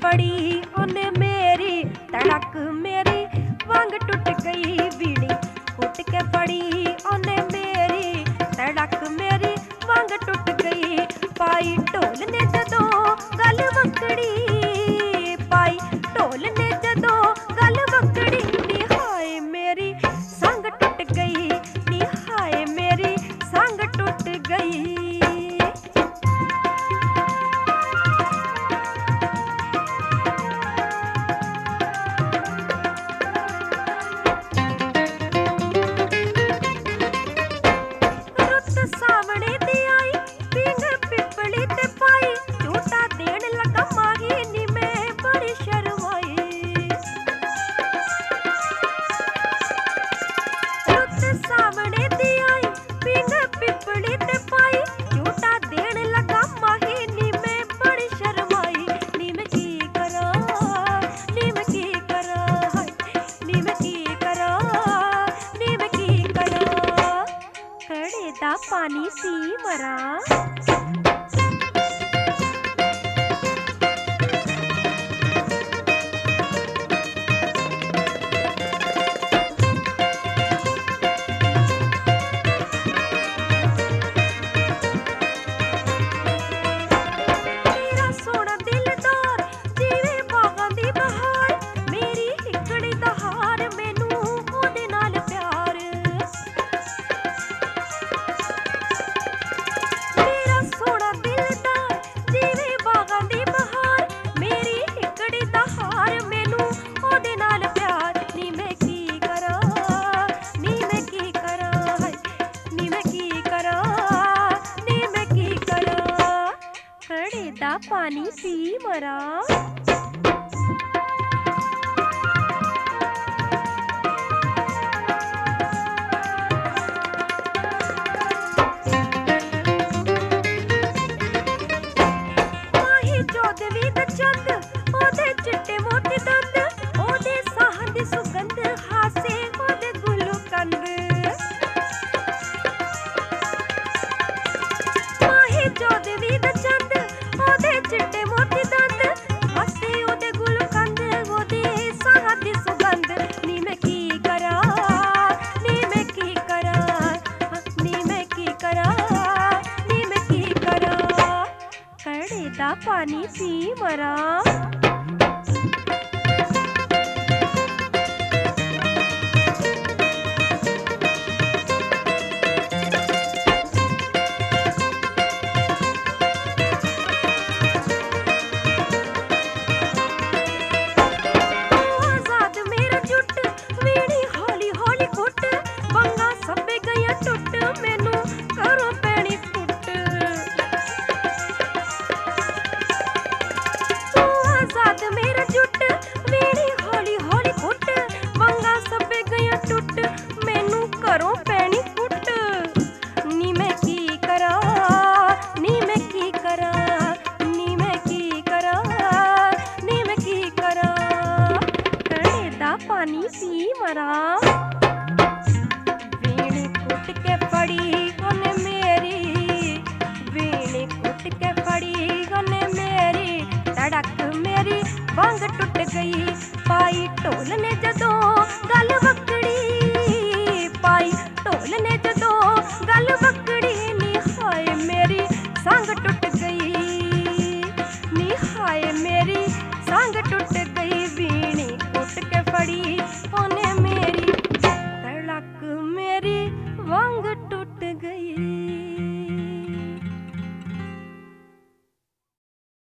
फड़ी ओने मेरी तड़क मेरी वांग टूट गई बीड़ी घुट के फड़ी ओने मेरी तड़क मेरी वांग टूट गई पाई ढोल ने जदों गल वकड़ी पाई ढोल ने जदों गल वकड़ी नी हाय मेरी संग टूट गई नी हाय मेरी संग टूट गई। पानी पी मरा पानी पी मरा। माही चौधरी दा चंद ओदे चिट्टे मोती दंद ओदे साह दी सुगंध हासे ओदे गुलू कंद माही चौधरी दा चंद ओदे चिट्टे मोती दंद हसे ओदे गुलू कंद ओदे साह दी सुगंध नी मैं की करा नी मैं की करा नी मैं की करा नी मैं की करा कड़े दा पानी पी मरा। पानी पी मरा वेणी कुट के पड़ी